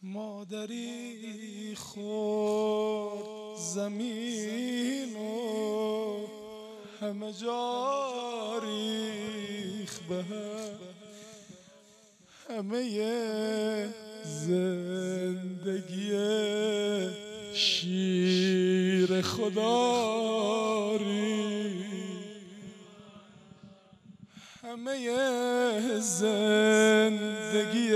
مادری خورد زمین و همه جا ریخت به هم، همه زندگی شیر خدا همه زندگی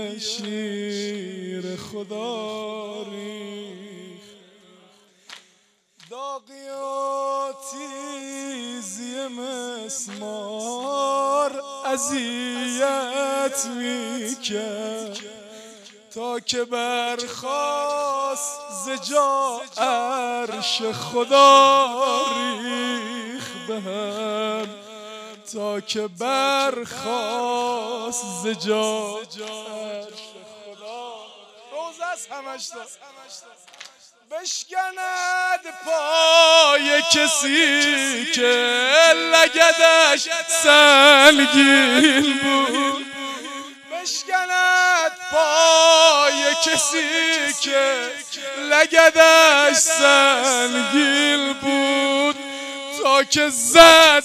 شیر خدا ریخت، داغی و تیزی مسمار اذیت میکرد تا که برخاست ز جا عرش خدا ریخت به هم، تا که برخاست ز جا عرش خدا. روز است همش بشکند پای کسی که لگدش سنگین بود، بشکند پای کسی که لگدش سنگین بود، تا که زد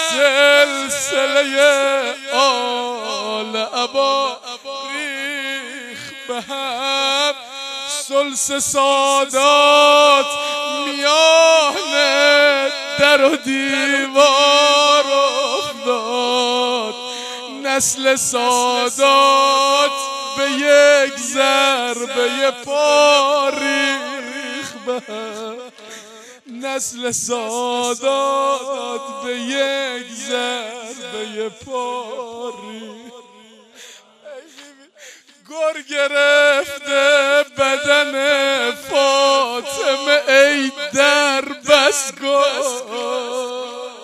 سلسله آل عبا ریخت به هم، سلس سادات میان در و دیوار افتاد، نسل سادات به یک ضربه پا ریخت به هم، نسل سادات به یک ضربه پا ریخت. گر گرفته بدن فاطمه ای در بسگاه،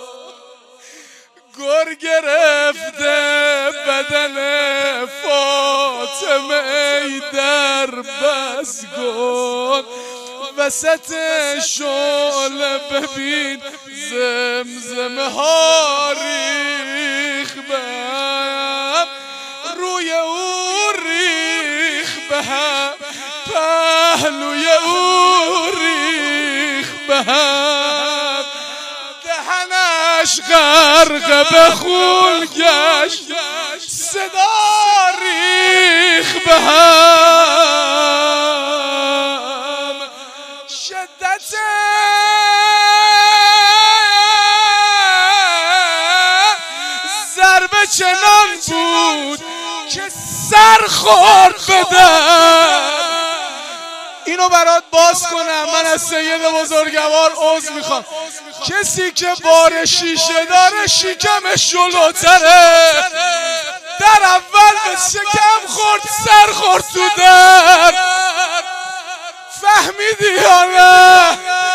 گر گرفته بدن فاطمه ای در بسگاه، وسط شعله ببین زمزمه ها ریخت به هم، روی او ریخت به هم، پهلوی او ریخت به هم، دهنش غرق به خون گشت، صدا ریخت به هم، شدت ضربه چنان بود که سر خورد بدم. اینو برات باز کنم، من از سید بزرگوار عذر میخوام. کسی که بار شیشه داره شکمش جلوتره، در اول به شکم خورد سر خورد تو در، فهمیدی یا نه؟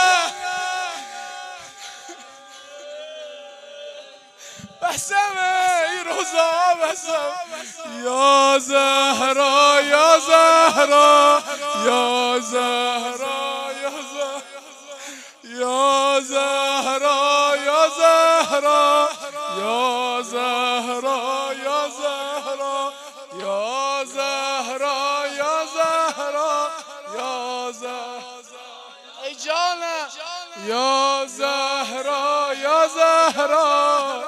بسمه این روزا بسم یا زهرا یا زهرا یا زهرا یا زهرا یا زهرا یا زهرا یا زهرا یا زهرا یا زهرا یا زهرا ای جانم یا زهرا یا زهرا،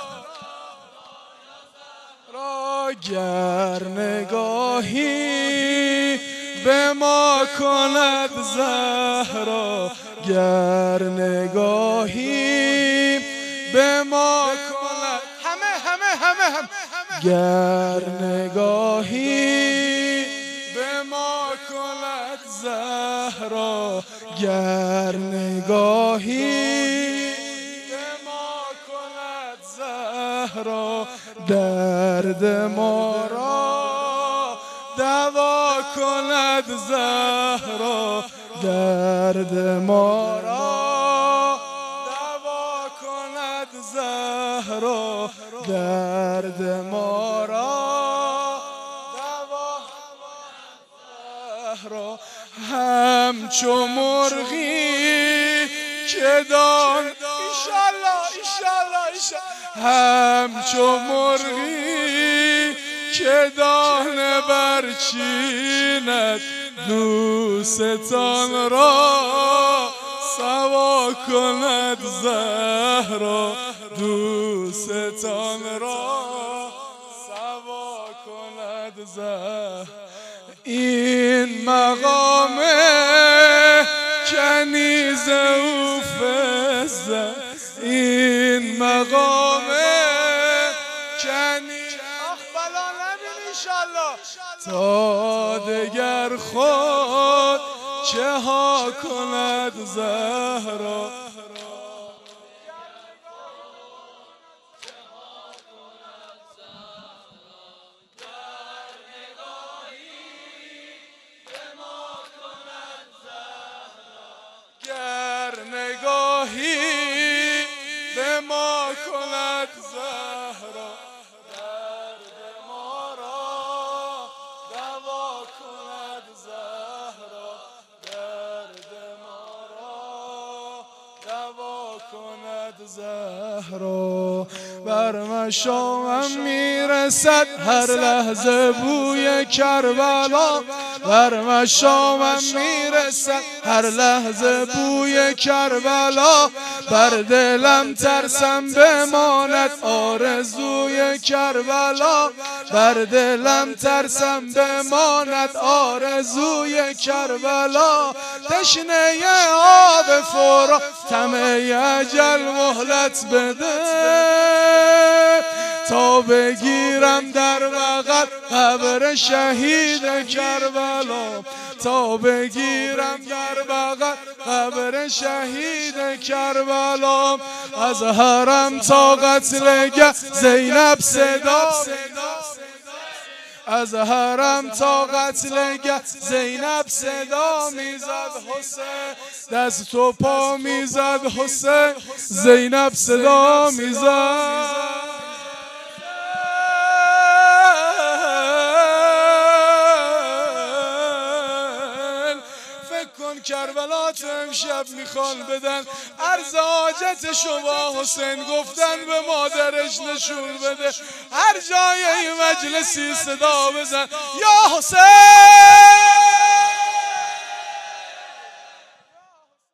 گر نگاهی به ما کند زهرا، گر نگاهی به ما کند همه گر نگاهی به ما کند زهرا، گر نگاهی به ما کند زهرا، درد ما را دوا کند زهرا، درد ما را دوا کند زهرا، درد ما را دوا زهرا، همچو مرغی که دان انشالله همچو مرغی که دانه برچیند دوستان را سوا کند زهرا دوستان را سوا کند زهرا این مقام کنیز او فزه این مقام کنیز آخ بلا نبین انشالله تا دگر خود چه ها کند زهرا گر نگاهی به ما کند زهرا درد ما را دوا کند زهرا درد ما را دوا کند زهرا بر مشامم میرسد هر لحظه بوی کربلا بر مشامم میرسد هر لحظه بوی کربلا بر دلم ترسم بماند آرزوی کربلا بر دلم ترسم بماند آرزوی کربلا تشنه آب فرات طمع اجل مهلت بده تا بگیرم در بغل قبر شهید کربلا تا بگیرم در بغل قبر شهید کربلا از حرم تا قتلگه زینب صدا از حرم تا قتلگه زینب صدا میزد حسین دست و پا میزد حسین زینب صدا میزد کربلات امشب میخوان بدن عرض حاجت شما حسین گفتن به مادرش نشون بده هر جای این مجلسی صدا بزن یا حسین